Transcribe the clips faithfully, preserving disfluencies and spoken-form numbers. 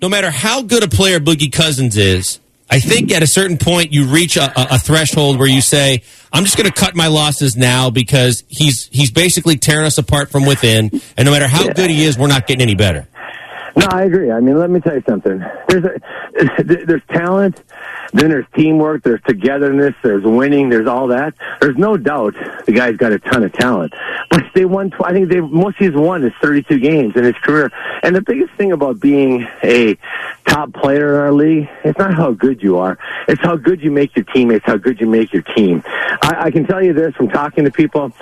no matter how good a player Boogie Cousins is, I think at a certain point you reach a, a, a threshold where you say, I'm just going to cut my losses now because he's he's basically tearing us apart from within, and no matter how yeah. good he is, we're not getting any better. No, I agree. I mean, let me tell you something. There's a, there's talent, then there's teamwork, there's togetherness, there's winning, there's all that. There's no doubt the guy's got a ton of talent. But they won, I think they most he's won is thirty-two games in his career. And the biggest thing about being a top player in our league, it's not how good you are. It's how good you make your teammates, how good you make your team. I, I can tell you this from talking to people.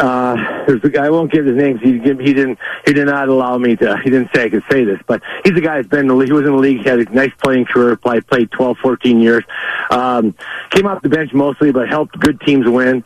Uh, there's a guy, I won't give his name. He, he didn't, he did not allow me to, he didn't say I could say this, but he's a guy that's been in the league. He was in the league, he had a nice playing career, played, played twelve, fourteen years. Um, came off the bench mostly, but helped good teams win.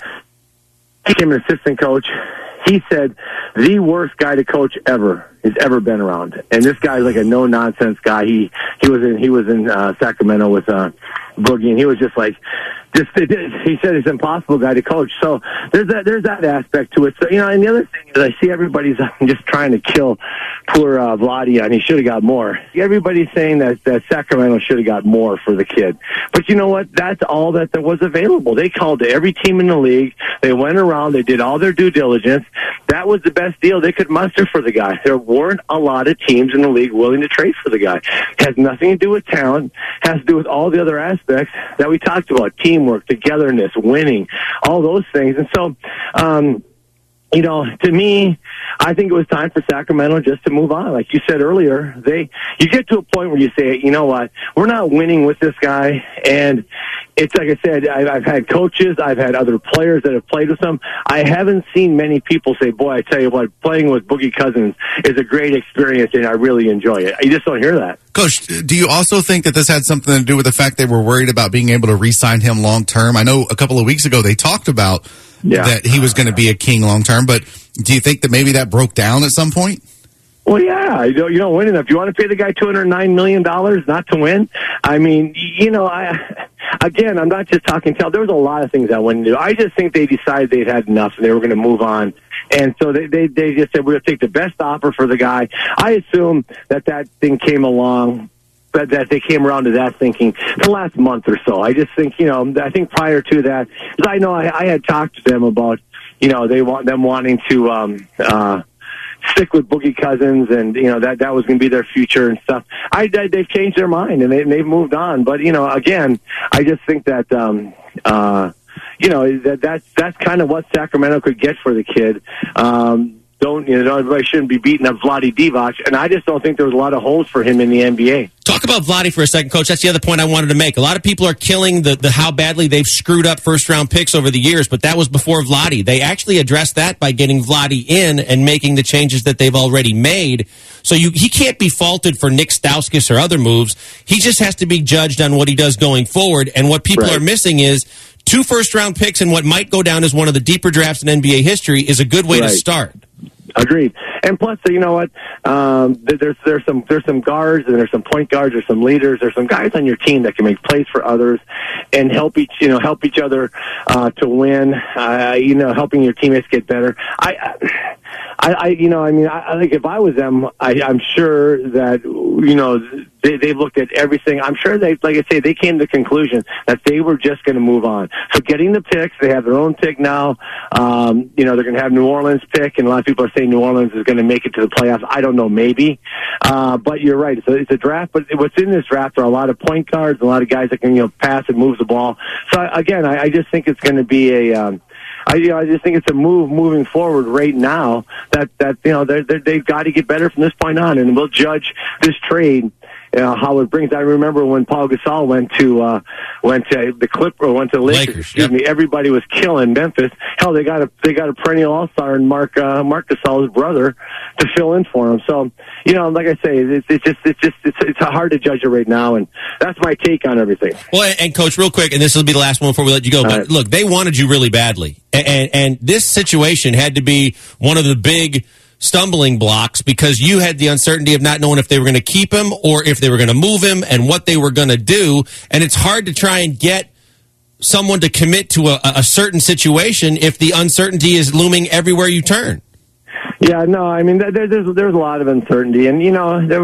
Became an assistant coach. He said the worst guy to coach ever has ever been around. And this guy's like a no nonsense guy. He he was in he was in uh, Sacramento with uh, Boogie, and he was just like, just he said it's an impossible guy to coach. So there's that there's that aspect to it. So you know, and the other thing is I see everybody's just trying to kill poor uh, Vlade, and he should have got more. Everybody's saying that that Sacramento should have got more for the kid. But you know what? That's all that there was available. They called to every team in the league. They went around. They did all their due diligence. That was the best deal they could muster for the guy. There weren't a lot of teams in the league willing to trade for the guy. It has nothing to do with talent. It has to do with all the other aspects that we talked about: teamwork, togetherness, winning, all those things. And so, um, you know, to me, I think it was time for Sacramento just to move on. Like you said earlier, they you get to a point where you say, you know what, we're not winning with this guy. And it's like I said, I've had coaches, I've had other players that have played with him. I haven't seen many people say, boy, I tell you what, playing with Boogie Cousins is a great experience and I really enjoy it. You just don't hear that. Coach, do you also think that this had something to do with the fact they were worried about being able to re-sign him long-term? I know a couple of weeks ago they talked about yeah. that he was going to be a King long-term, but do you think that maybe that broke down at some point? Well, yeah, you don't, you don't win enough. You want to pay the guy two hundred nine million dollars not to win? I mean, you know, I, again, I'm not just talking tell. There was a lot of things I wouldn't do. I just think they decided they'd had enough and they were going to move on. And so they, they, they just said, we're going to take the best offer for the guy. I assume that that thing came along, that, that they came around to that thinking the last month or so. I just think, you know, I think prior to that, because I know I, I had talked to them about, you know, they want them wanting to, um, uh, stick with Boogie Cousins, and you know that that was going to be their future and stuff. I, I they've changed their mind and they, they've moved on. But you know, again, I just think that um, uh, you know that that's that's kind of what Sacramento could get for the kid. Um, don't you know? Everybody shouldn't be beating up Vlade Divac, and I just don't think there was a lot of holes for him in the N B A. Talk about Vlade for a second, Coach. That's the other point I wanted to make. A lot of people are killing the, the how badly they've screwed up first-round picks over the years, but that was before Vlade. They actually addressed that by getting Vlade in and making the changes that they've already made. So you, he can't be faulted for Nick Stauskas or other moves. He just has to be judged on what he does going forward, and what people right. are missing is two first-round picks and what might go down as one of the deeper drafts in N B A history is a good way right. to start. Agreed. And plus, you know what? Um, there's there's some there's some guards and there's some point guards. There's some leaders. There's some guys on your team that can make plays for others and help each you know help each other uh, to win. Uh, you know, helping your teammates get better. I, I, I you know, I mean, I, I think if I was them, I, I'm sure that you know they they've looked at everything. I'm sure they, like I say, they came to the conclusion that they were just going to move on. So getting the picks, they have their own pick now. Um, you know, they're going to have New Orleans pick, and a lot of people are saying New Orleans is going to make it to the playoffs. I don't know, maybe. Uh, but you're right. It's a, it's a draft, but what's in this draft are a lot of point guards, a lot of guys that can, you know, pass and move the ball. So again, I, I just think it's going to be a, um, I, you know, I just think it's a move moving forward right now that, that, you know, they're, they're, they've got to get better from this point on, and we'll judge this trade Uh, how it brings. I remember when Paul Gasol went to uh, went to the Clippers, went to the Lakers. Lakers excuse yep. me. Everybody was killing Memphis. Hell, they got a they got a perennial All Star in Mark uh, Mark Gasol's brother to fill in for him. So you know, like I say, it's, it's just it's just it's, it's hard to judge it right now, and that's my take on everything. Well, and Coach, real quick, and this will be the last one before we let you go. But right. look, they wanted you really badly, and, and and this situation had to be one of the big stumbling blocks because you had the uncertainty of not knowing if they were going to keep him or if they were going to move him and what they were going to do. And it's hard to try and get someone to commit to a, a certain situation if the uncertainty is looming everywhere you turn. Yeah, no, I mean, there, there's there's a lot of uncertainty, and you know, there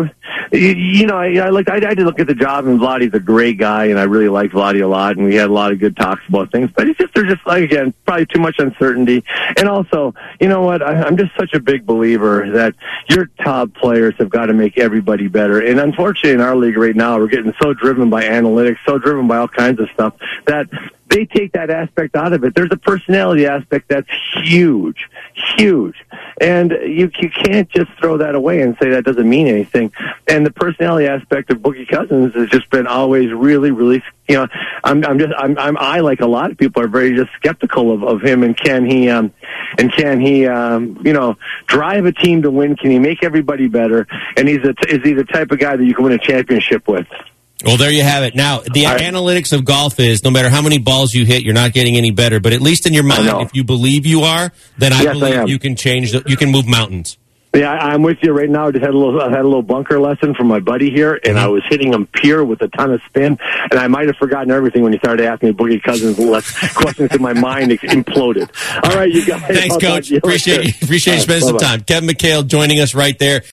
you, you know, I, I like I, I did look at the job, and Vladdy's a great guy, and I really like Vladdy a lot, and we had a lot of good talks about things. But it's just there's just like again probably too much uncertainty, and also you know what I, I'm just such a big believer that your top players have got to make everybody better. And unfortunately, in our league right now, we're getting so driven by analytics, so driven by all kinds of stuff that they take that aspect out of it. There's a personality aspect that's huge, huge. And you you can't just throw that away and say that doesn't mean anything. And the personality aspect of Boogie Cousins has just been always really, really, you know, I'm I'm just I'm I'm I like a lot of people are very just skeptical of, of him and can he um and can he um you know drive a team to win? Can he make everybody better? And he's a is he the type of guy that you can win a championship with? Well, there you have it. Now, the right. analytics of golf is no matter how many balls you hit, you're not getting any better. But at least in your mind, if you believe you are, then I yes, believe I you can change. The, you can move mountains. Yeah, I'm with you right now. I just had a little, I had a little bunker lesson from my buddy here, and mm-hmm. I was hitting him pure with a ton of spin, and I might have forgotten everything when you started asking me Boogie Cousins questions in my mind imploded. All right, you guys. Thanks, I'll Coach. Appreciate you, appreciate you spending some time. Kevin McHale joining us right there.